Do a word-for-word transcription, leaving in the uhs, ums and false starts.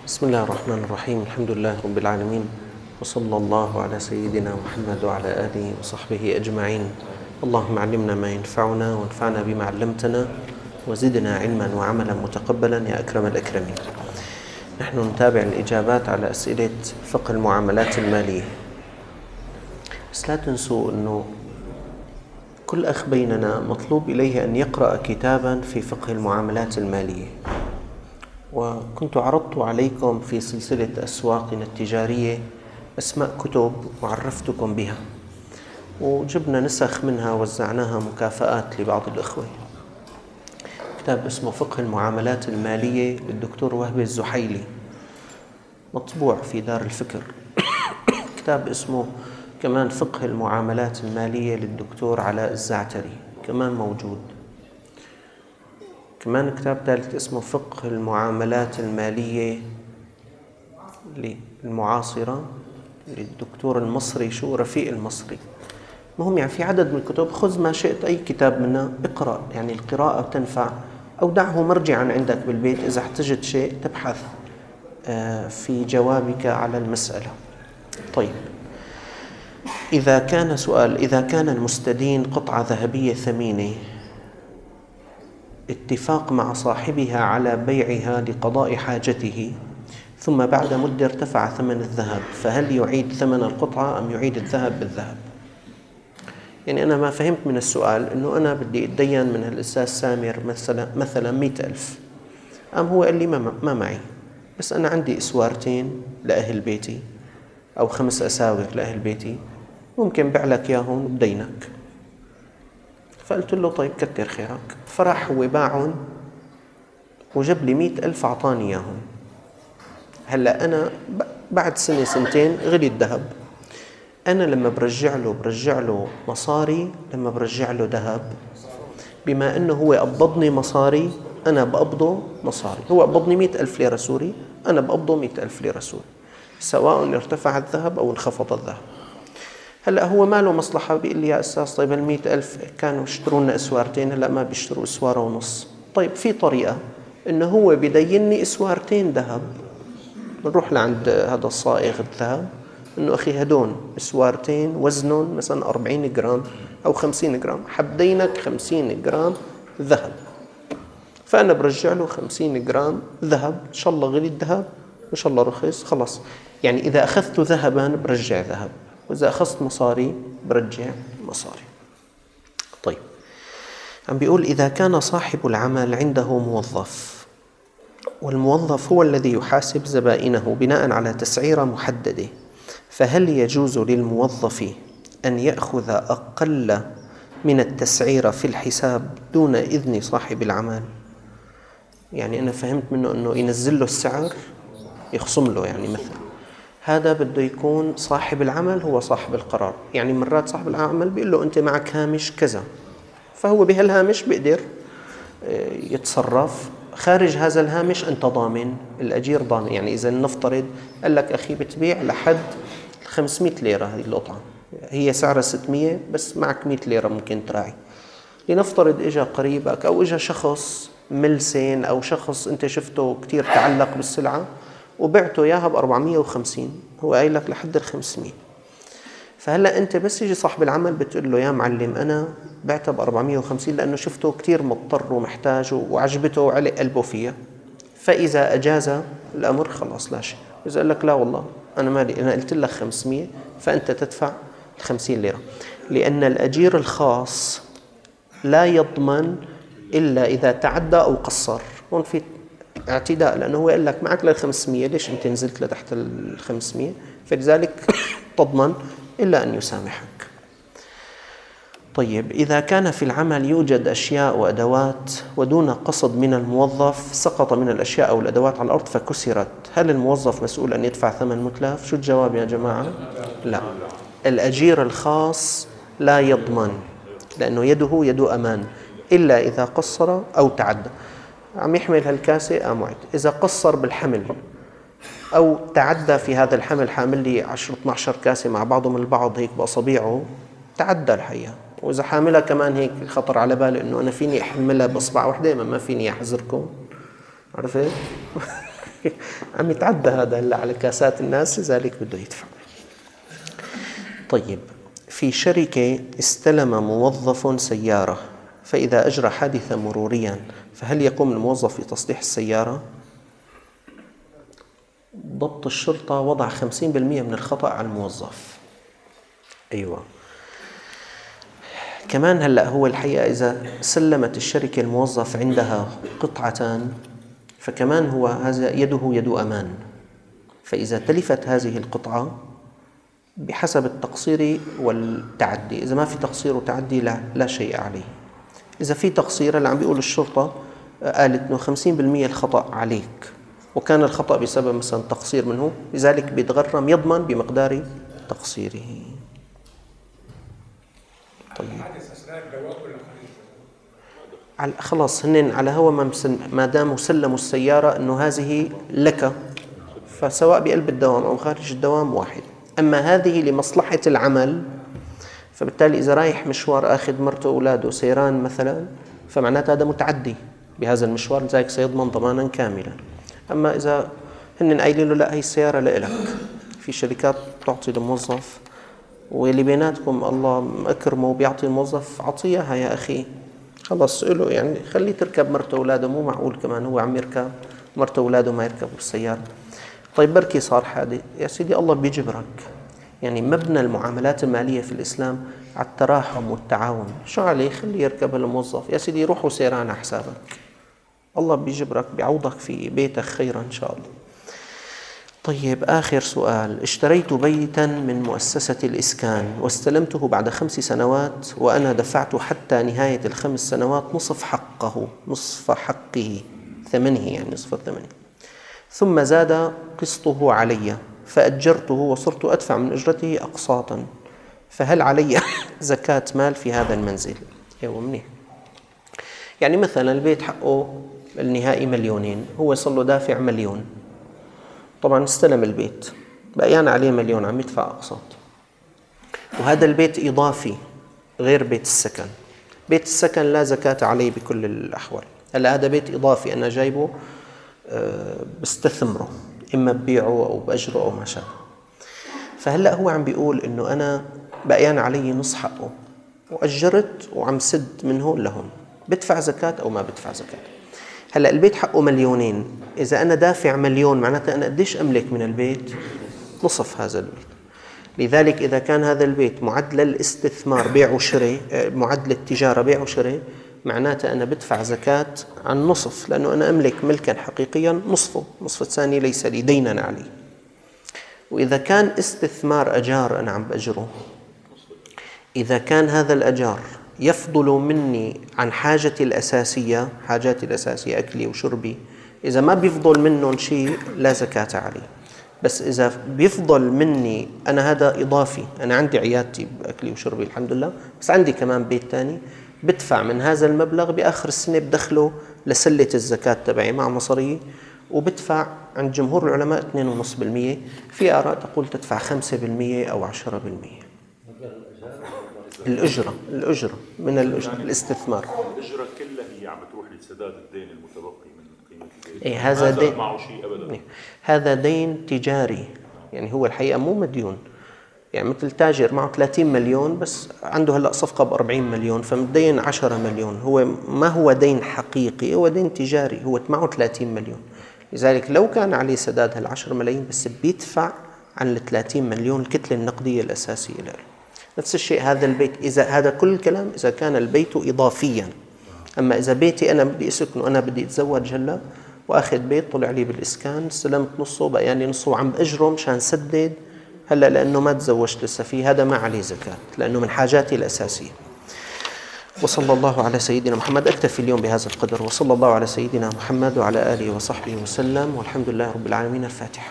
بسم الله الرحمن الرحيم. الحمد لله رب العالمين، وصلى الله على سيدنا محمد وعلى آله وصحبه أجمعين. اللهم علمنا ما ينفعنا وانفعنا بما علمتنا وزدنا علما وعملا متقبلا يا أكرم الأكرمين. نحن نتابع الإجابات على أسئلة فقه المعاملات المالية، بس لا تنسوا أنه كل أخ بيننا مطلوب إليه أن يقرأ كتابا في فقه المعاملات المالية، وكنت عرضت عليكم في سلسلة أسواقنا التجارية أسماء كتب وعرفتكم بها، وجبنا نسخ منها وزعناها مكافآت لبعض الإخوة. كتاب اسمه فقه المعاملات المالية للدكتور وهبي الزحيلي، مطبوع في دار الفكر. كتاب اسمه كمان فقه المعاملات المالية للدكتور علاء الزعتري، كمان موجود. كمان كتاب ثالث اسمه فقه المعاملات المالية المعاصرة للدكتور المصري، شو رفيق المصري. المهم يعني في عدد من الكتب، خذ ما شئت أي كتاب منها اقرأ، يعني القراءة بتنفع، أو دعه مرجعا عندك بالبيت إذا احتجت شيء تبحث في جوابك على المسألة. طيب، إذا كان سؤال إذا كان المستدين قطعة ذهبية ثمينة اتفاق مع صاحبها على بيعها لقضاء حاجته، ثم بعد مدة ارتفع ثمن الذهب، فهل يعيد ثمن القطعة أم يعيد الذهب بالذهب؟ يعني أنا ما فهمت من السؤال إنه أنا بدي أتدين من الأستاذ سامر مثلا مثلا مئة ألف، أم هو قال لي ما, ما معي، بس أنا عندي إسوارتين لأهل بيتي أو خمس أساور لأهل بيتي، ممكن بيع لك ياهن بدينك. فقلت له طيب كتر خيرك، فراح هو باعهم وجاب لي مئة ألف أعطاني ياهم. هلأ أنا بعد سنة سنتين غلي الذهب، أنا لما برجع له برجع له مصاري، لما برجع له ذهب، بما أنه هو قبضني مصاري أنا بقبضه مصاري، هو قبضني مئة ألف ليرة سوري، أنا بقبضه مئة ألف ليرة سوري، سواء ارتفع الذهب أو انخفض الذهب. هلأ هو ما له مصلحة، بيقول لي يا أستاذ طيب المئة ألف كانوا يشتروا لنا إسوارتين، هلأ ما بيشتروا إسوارة ونص. طيب في طريقة إنه هو بديني إسوارتين ذهب، نروح لعند هذا الصائغ الذهب إنه أخي هدون إسوارتين وزنهم مثلا أربعين جرام أو خمسين جرام، حبدينك خمسين جرام ذهب، فأنا برجع له خمسين جرام ذهب، إن شاء الله غلي الذهب إن شاء الله رخيص خلاص. يعني إذا أخذت ذهبا برجع ذهب، وإذا أخذت مصاري برجع مصاري. طيب، عم بيقول إذا كان صاحب العمل عنده موظف، والموظف هو الذي يحاسب زبائنه بناء على تسعيرة محددة، فهل يجوز للموظف أن يأخذ أقل من التسعيرة في الحساب دون إذن صاحب العمل؟ يعني أنا فهمت منه أنه ينزل له السعر يخصم له، يعني مثلا هذا بده يكون صاحب العمل هو صاحب القرار. يعني مرات صاحب العمل بيقول له أنت معك هامش كذا، فهو بهالهامش بيقدر يتصرف، خارج هذا الهامش أنت ضامن، الأجير ضامن. يعني إذا نفترض قال لك أخي بتبيع لحد خمسمئة ليرة هذه القطعة، هي سعرها ستمئة بس معك مئة ليرة ممكن تراعي، لنفترض إجا قريبك أو إجا شخص ملسين أو شخص أنت شفته كتير تعلق بالسلعة وبعته إياها بأربعمئة وخمسين، هو قايل لك لحد الخمسمئة. فهلأ أنت بس يجي صاحب العمل بتقول له يا معلم أنا بعتها بأربعمئة وخمسين لأنه شفته كتير مضطر ومحتاج وعجبته وعلق قلبه فيها، فإذا أجاز الأمر خلاص لا شيء. إذا قال لك لا والله أنا مالي، أنا قلت لك خمسمئة فأنت تدفع خمسين ليرة، لأن الأجير الخاص لا يضمن إلا إذا تعدى أو قصر. هون في اعتداء، لأنه هو قال لك معك للخمسمئة، ليش أنت نزلت لتحت الخمسمئة؟ فلذلك تضمن إلا أن يسامحك. طيب، إذا كان في العمل يوجد أشياء وأدوات ودون قصد من الموظف سقط من الأشياء أو الأدوات على الأرض فكسرت، هل الموظف مسؤول أن يدفع ثمن متلف؟ شو الجواب يا جماعة؟ لا، الأجير الخاص لا يضمن، لأنه يده يد أمان، إلا إذا قصر أو تعدى. عم يحمل هالكاسة أموعد، إذا قصر بالحمل أو تعدى في هذا الحمل، حامل لي عشرة اثني عشر كاسة مع بعضهم البعض هيك بأصابيعه، تعدى الحقيقة. وإذا حاملها كمان هيك خطر على بالي إنه أنا فيني أحملها بأصبع واحدة، ما فيني أحذركم، عرفت؟ عم يتعدى هذا هلا على كاسات الناس، لذلك بده يدفع. طيب، في شركة استلم موظف سيارة، فإذا أجرى حادثا مروريا فهل يقوم الموظف بتصليح السيارة؟ ضبط الشرطة وضع خمسين بالمئة من الخطأ على الموظف. أيوة. كمان هلأ هو الحقيقة إذا سلمت الشركة الموظف عندها قطعتان فكمان هو هذا يده يد أمان، فإذا تلفت هذه القطعة بحسب التقصير والتعدي، إذا ما في تقصير وتعدي لا, لا شيء عليه. إذا في تقصير اللي عم بيقول الشرطة قالت إنه خمسين بالمئة الخطأ عليك وكان الخطأ بسبب مثلا تقصير منه، لذلك بيتغرم يضمن بمقدار تقصيره. طيب خلاص هن على هو ما داموا سلموا السيارة إنه هذه لك، فسواء بقلب الدوام أو خارج الدوام واحد. أما هذه لمصلحة العمل، فبالتالي إذا رايح مشوار أخذ مرته وأولاده سيران مثلا، فمعناته هذا متعدي بهذا المشوار، لذلك سيضمن ضمانا كاملا. أما إذا هن قايلين له لا هي السيارة لإلك، في شركات تعطي للموظف واللي بيناتكم الله أكرمه بيعطي الموظف عطيها يا أخي، خلص له يعني خليه تركب مرته وأولاده، مو معقول كمان هو عم يركب مرته وأولاده ما يركبوا السيارة. طيب بركي صار حادث، يا سيدي الله بيجبرك. يعني مبنى المعاملات المالية في الإسلام على التراحم والتعاون، شو عليه خليه يركب الموظف، يا سيدي روحوا سيران على حسابك، الله بيجبرك بيعوضك في بيتك خيرا إن شاء الله. طيب آخر سؤال، اشتريت بيتا من مؤسسة الإسكان واستلمته بعد خمس سنوات وأنا دفعت حتى نهاية الخمس سنوات نصف حقه نصف حقه ثمنه يعني نصف الثمن، ثم زاد قسطه علي فأجرته وصرت أدفع من أجرته أقساطا، فهل علي زكاة مال في هذا المنزل؟ ايوه منيح. يعني مثلا البيت حقه النهائي مليونين، هو صار له دافع مليون، طبعا استلم البيت بقيان عليه مليون عم يدفع أقساط، وهذا البيت إضافي غير بيت السكن. بيت السكن لا زكاة عليه بكل الأحوال. هلا هذا بيت إضافي أنا جايبه بستثمره، إما ببيعه أو بأجره أو ما شابه، فهلأ هو عم بيقول إنه أنا بقيان علي نص حقه وأجرت وعم سد منه لهم، بدفع زكاة أو ما بدفع زكاة؟ هلأ البيت حقه مليونين، إذا أنا دافع مليون معناته أنا قديش أملك من البيت؟ نصف هذا البيت. لذلك إذا كان هذا البيت معدل الاستثمار بيع وشراء، معدل التجارة بيع وشراء، معناته أنا بدفع زكاة عن نصف، لأنه أنا أملك ملكا حقيقيا نصفه، نصف الثاني ليس لي دينا عليه. وإذا كان استثمار أجار أنا عم بأجره، إذا كان هذا الأجار يفضل مني عن حاجتي الأساسية، حاجاتي الأساسية أكلي وشربي، إذا ما بيفضل منهم شيء لا زكاة عليه. بس إذا بيفضل مني أنا هذا إضافي، أنا عندي عيادتي بأكلي وشربي الحمد لله، بس عندي كمان بيت تاني، بدفع من هذا المبلغ بآخر السنة بدخله لسلة الزكاة تبعي مع مصاريه، وبدفع عند جمهور العلماء اثنين فاصلة خمسة بالمئة، في آراء تقول تدفع خمسة بالمئة أو عشرة بالمئة. الأجرة الأجرة من الأجرة الاستثمار، الأجرة كلها هي عم تروح لسداد الدين المتبقي من قيمة البيت. إيه هذا دين معه شيء أبدا. إيه هذا دين تجاري، يعني هو الحقيقة مو مديون، يعني مثل تاجر معه ثلاثين مليون بس عنده هلأ صفقة بأربعين مليون فمدين عشرة مليون، هو ما هو دين حقيقي، هو دين تجاري، هو معه ثلاثين مليون. لذلك لو كان عليه سداد هالعشر ملايين بس بيدفع عن الثلاثين مليون الكتلة النقدية الأساسية له. نفس الشيء هذا البيت، إذا هذا كل الكلام إذا كان البيت إضافيا. أما إذا بيتي أنا بدي أسكنه، أنا بدي أتزوج هلا وأخذ بيت طلع لي بالإسكان، استلمت نصه بقى يعني نصه وعم بأجره مشان سدد هلا لأنه ما تزوجت لسه فيه، هذا ما عليه زكاة لأنه من حاجاتي الأساسية. وصلى الله على سيدنا محمد. أكتفي اليوم بهذا القدر، وصلى الله على سيدنا محمد وعلى آله وصحبه وسلم، والحمد لله رب العالمين. الفاتحة.